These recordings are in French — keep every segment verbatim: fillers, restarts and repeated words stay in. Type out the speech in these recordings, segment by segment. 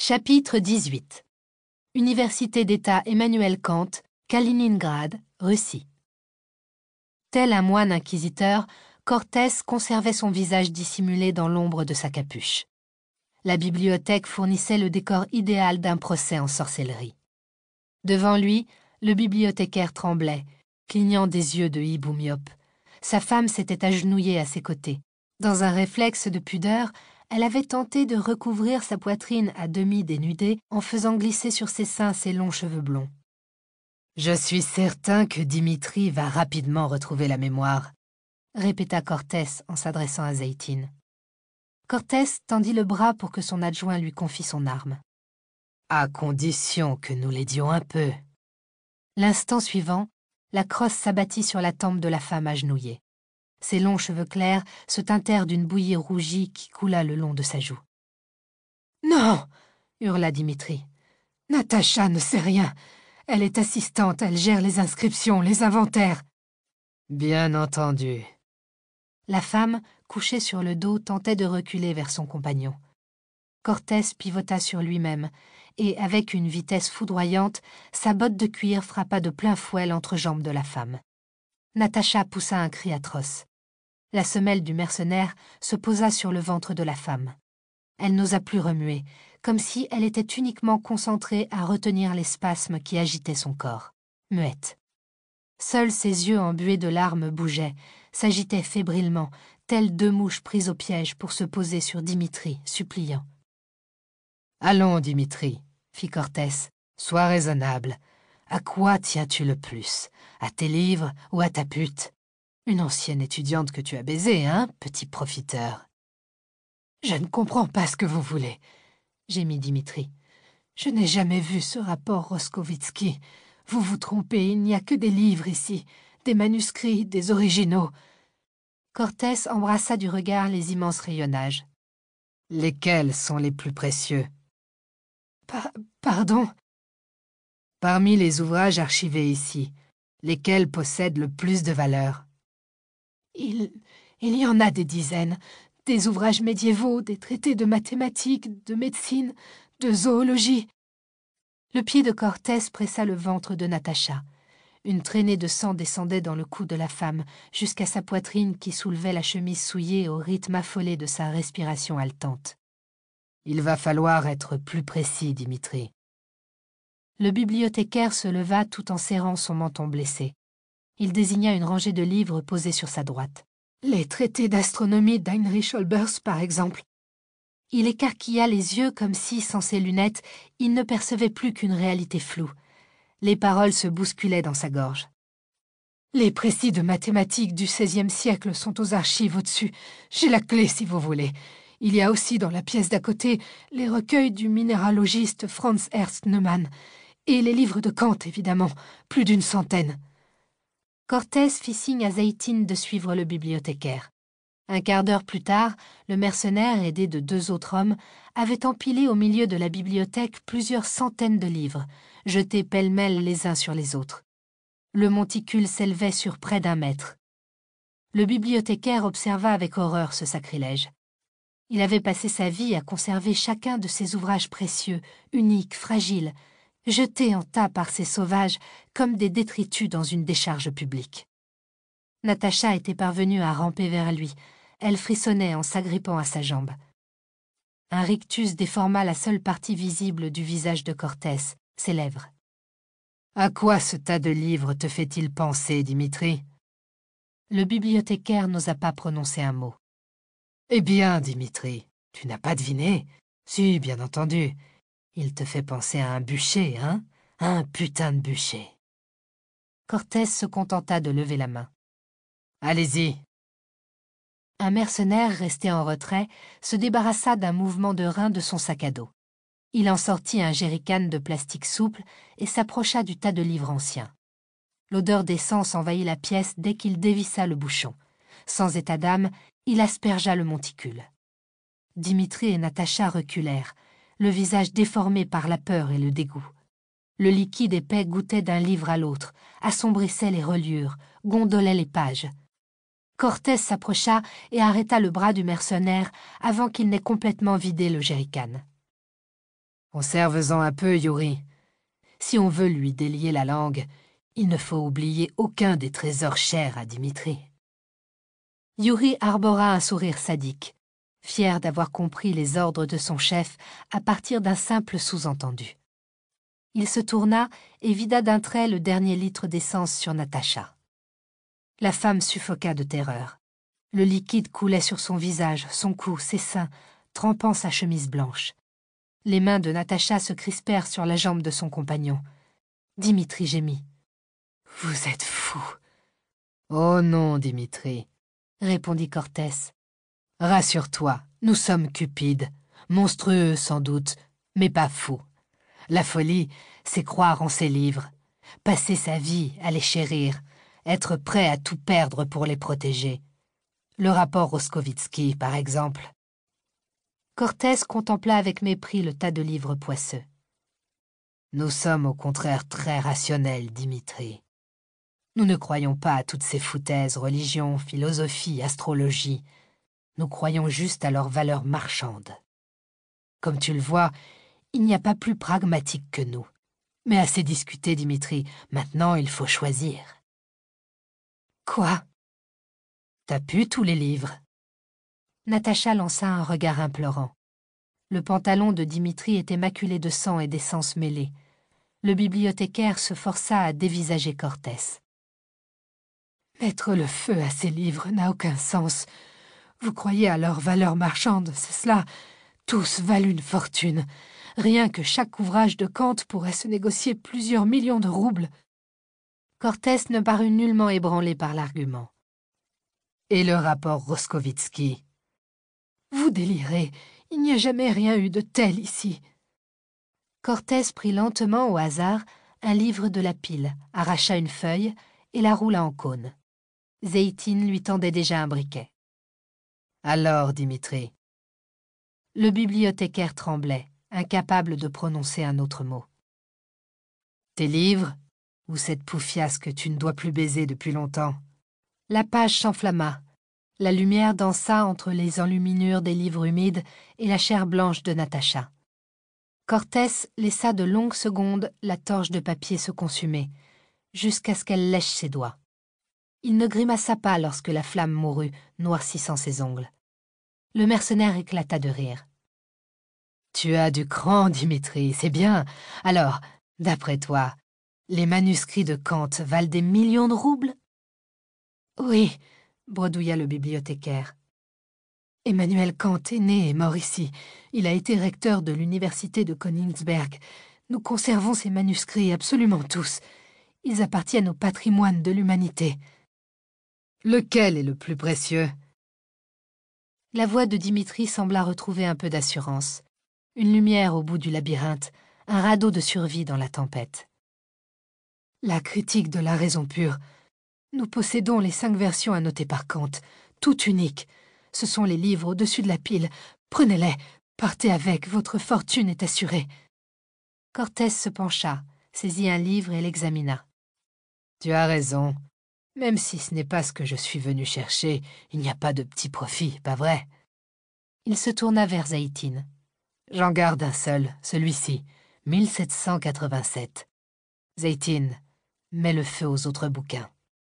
Chapitre dix-huit. Université d'État Emmanuel Kant, Kaliningrad, Russie. Tel un moine inquisiteur, Cortés conservait son visage dissimulé dans l'ombre de sa capuche. La bibliothèque fournissait le décor idéal d'un procès en sorcellerie. Devant lui, le bibliothécaire tremblait, clignant des yeux de hibou myope. Sa femme s'était agenouillée à ses côtés. Dans un réflexe de pudeur, elle avait tenté de recouvrir sa poitrine à demi dénudée en faisant glisser sur ses seins ses longs cheveux blonds. « Je suis certain que Dimitri va rapidement retrouver la mémoire », répéta Cortés en s'adressant à Zeytin. Cortés tendit le bras pour que son adjoint lui confie son arme. « À condition que nous l'aidions un peu. » L'instant suivant, la crosse s'abattit sur la tempe de la femme agenouillée. Ses longs cheveux clairs se teintèrent d'une bouillie rougie qui coula le long de sa joue. « Non !» hurla Dimitri. « Natacha ne sait rien. Elle est assistante, elle gère les inscriptions, les inventaires. »« Bien entendu. » La femme, couchée sur le dos, tentait de reculer vers son compagnon. Cortés pivota sur lui-même, et, avec une vitesse foudroyante, sa botte de cuir frappa de plein fouet l'entrejambe de la femme. Natacha poussa un cri atroce. La semelle du mercenaire se posa sur le ventre de la femme. Elle n'osa plus remuer, comme si elle était uniquement concentrée à retenir les spasmes qui agitaient son corps, muette. Seuls ses yeux embués de larmes bougeaient, s'agitaient fébrilement, telles deux mouches prises au piège pour se poser sur Dimitri, suppliant. « Allons, Dimitri, » fit Cortés, « sois raisonnable. À quoi tiens-tu le plus? À tes livres ou à ta pute? Une ancienne étudiante que tu as baisée, hein, petit profiteur? »« Je ne comprends pas ce que vous voulez, » gémit Dimitri. « Je n'ai jamais vu ce rapport Roskovitsky. Vous vous trompez, il n'y a que des livres ici, des manuscrits, des originaux. » Cortés embrassa du regard les immenses rayonnages. « Lesquels sont les plus précieux? »« Pa- Pardon ?» ?»« Parmi les ouvrages archivés ici, lesquels possèdent le plus de valeur? » Il, il y en a des dizaines, des ouvrages médiévaux, des traités de mathématiques, de médecine, de zoologie. Le pied de Cortés pressa le ventre de Natacha. Une traînée de sang descendait dans le cou de la femme, jusqu'à sa poitrine qui soulevait la chemise souillée au rythme affolé de sa respiration haletante. « Il va falloir être plus précis, Dimitri. » Le bibliothécaire se leva tout en serrant son menton blessé. Il désigna une rangée de livres posés sur sa droite. « Les traités d'astronomie d'Heinrich Olbers, par exemple. » Il écarquilla les yeux comme si, sans ses lunettes, il ne percevait plus qu'une réalité floue. Les paroles se bousculaient dans sa gorge. « Les précis de mathématiques du seizième siècle sont aux archives au-dessus. J'ai la clé, si vous voulez. Il y a aussi dans la pièce d'à côté les recueils du minéralogiste Franz Ernst Neumann. Et les livres de Kant, évidemment, plus d'une centaine. » Cortés fit signe à Zeytin de suivre le bibliothécaire. Un quart d'heure plus tard, le mercenaire, aidé de deux autres hommes, avait empilé au milieu de la bibliothèque plusieurs centaines de livres, jetés pêle-mêle les uns sur les autres. Le monticule s'élevait sur près d'un mètre. Le bibliothécaire observa avec horreur ce sacrilège. Il avait passé sa vie à conserver chacun de ces ouvrages précieux, uniques, fragiles, jetés en tas par ces sauvages comme des détritus dans une décharge publique. Natacha était parvenue à ramper vers lui. Elle frissonnait en s'agrippant à sa jambe. Un rictus déforma la seule partie visible du visage de Cortés, ses lèvres. « À quoi ce tas de livres te fait-il penser, Dimitri ?» Le bibliothécaire n'osa pas prononcer un mot. « Eh bien, Dimitri, tu n'as pas deviné? Si, bien entendu. Il te fait penser à un bûcher, hein? Un putain de bûcher. » Cortés se contenta de lever la main. « Allez-y. » Un mercenaire, resté en retrait, se débarrassa d'un mouvement de rein de son sac à dos. Il en sortit un jerrycan de plastique souple et s'approcha du tas de livres anciens. L'odeur d'essence envahit la pièce dès qu'il dévissa le bouchon. Sans état d'âme, il aspergea le monticule. Dimitri et Natacha reculèrent, le visage déformé par la peur et le dégoût. Le liquide épais goûtait d'un livre à l'autre, assombrissait les reliures, gondolait les pages. Cortés s'approcha et arrêta le bras du mercenaire avant qu'il n'ait complètement vidé le jerrycan. Conserve-en un peu, Yuri. Si on veut lui délier la langue, il ne faut oublier aucun des trésors chers à Dimitri. » Yuri arbora un sourire sadique, fier d'avoir compris les ordres de son chef à partir d'un simple sous-entendu. Il se tourna et vida d'un trait le dernier litre d'essence sur Natacha. La femme suffoqua de terreur. Le liquide coulait sur son visage, son cou, ses seins, trempant sa chemise blanche. Les mains de Natacha se crispèrent sur la jambe de son compagnon. Dimitri gémit. « Vous êtes fou !»« Oh non, Dimitri, » répondit Cortès. « Rassure-toi, nous sommes cupides, monstrueux sans doute, mais pas fous. La folie, c'est croire en ses livres, passer sa vie à les chérir, être prêt à tout perdre pour les protéger. Le rapport Roskovitsky, par exemple. » Cortès contempla avec mépris le tas de livres poisseux. « Nous sommes au contraire très rationnels, Dimitri. Nous ne croyons pas à toutes ces foutaises, religion, philosophie, astrologie. Nous croyons juste à leur valeur marchande. Comme tu le vois, il n'y a pas plus pragmatique que nous. Mais assez discuté, Dimitri. Maintenant, il faut choisir. » « Quoi ?» ?»« T'as pu tous les livres ?» Natacha lança un regard implorant. Le pantalon de Dimitri était maculé de sang et d'essence mêlée. Le bibliothécaire se força à dévisager Cortès. « Mettre le feu à ces livres n'a aucun sens. Vous croyez à leur valeur marchande, c'est cela. Tous valent une fortune. Rien que chaque ouvrage de Kant pourrait se négocier plusieurs millions de roubles. » Cortès ne parut nullement ébranlé par l'argument. « Et le rapport Roskovitsky ?»« Vous délirez, il n'y a jamais rien eu de tel ici. » Cortès prit lentement au hasard un livre de la pile, arracha une feuille et la roula en cône. Zeytine lui tendait déjà un briquet. « Alors, Dimitri ?» Le bibliothécaire tremblait, incapable de prononcer un autre mot. « Tes livres, ou cette poufiasse que tu ne dois plus baiser depuis longtemps ?» La page s'enflamma. La lumière dansa entre les enluminures des livres humides et la chair blanche de Natacha. Cortès laissa de longues secondes la torche de papier se consumer, jusqu'à ce qu'elle lèche ses doigts. Il ne grimaça pas lorsque la flamme mourut, noircissant ses ongles. Le mercenaire éclata de rire. « Tu as du cran, Dimitri, c'est bien. Alors, d'après toi, les manuscrits de Kant valent des millions de roubles ?»« Oui, » bredouilla le bibliothécaire. « Emmanuel Kant est né et mort ici. Il a été recteur de l'université de Königsberg. Nous conservons ces manuscrits, absolument tous. Ils appartiennent au patrimoine de l'humanité. » « Lequel est le plus précieux ?» La voix de Dimitri sembla retrouver un peu d'assurance. Une lumière au bout du labyrinthe, un radeau de survie dans la tempête. « La critique de la raison pure. Nous possédons les cinq versions annotées par Kant, toutes uniques. Ce sont les livres au-dessus de la pile. Prenez-les, partez avec, votre fortune est assurée. » Cortès se pencha, saisit un livre et l'examina. « Tu as raison. Même si ce n'est pas ce que je suis venu chercher, il n'y a pas de petit profit, pas vrai ?» Il se tourna vers Zeytine. « J'en garde un seul, celui-ci, mille sept cent quatre-vingt-sept. Zeytine, mets le feu aux autres bouquins. »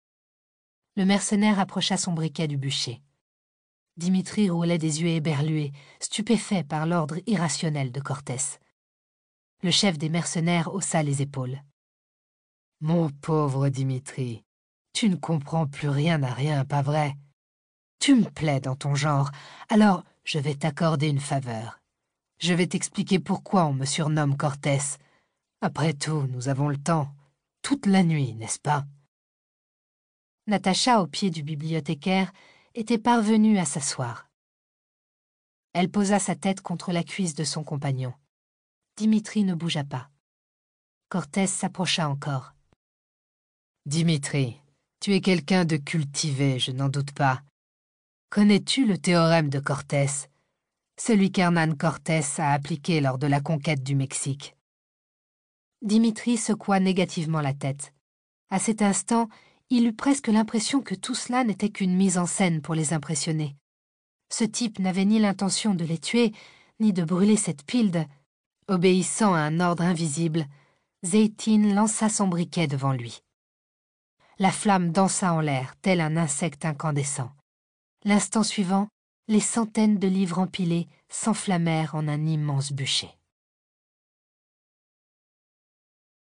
Le mercenaire approcha son briquet du bûcher. Dimitri roulait des yeux éberlués, stupéfait par l'ordre irrationnel de Cortès. Le chef des mercenaires haussa les épaules. « Mon pauvre Dimitri, tu ne comprends plus rien à rien, pas vrai? Tu me plais dans ton genre, alors je vais t'accorder une faveur. Je vais t'expliquer pourquoi on me surnomme Cortès. Après tout, nous avons le temps. Toute la nuit, n'est-ce pas ?» Natacha, au pied du bibliothécaire, était parvenue à s'asseoir. Elle posa sa tête contre la cuisse de son compagnon. Dimitri ne bougea pas. Cortès s'approcha encore. « Dimitri, tu es quelqu'un de cultivé, je n'en doute pas. Connais-tu le théorème de Cortès, celui qu'Hernán Cortés a appliqué lors de la conquête du Mexique ?» Dimitri secoua négativement la tête. À cet instant, il eut presque l'impression que tout cela n'était qu'une mise en scène pour les impressionner. Ce type n'avait ni l'intention de les tuer, ni de brûler cette pile de... Obéissant à un ordre invisible, Zeytin lança son briquet devant lui. La flamme dansa en l'air, tel un insecte incandescent. L'instant suivant, les centaines de livres empilés s'enflammèrent en un immense bûcher.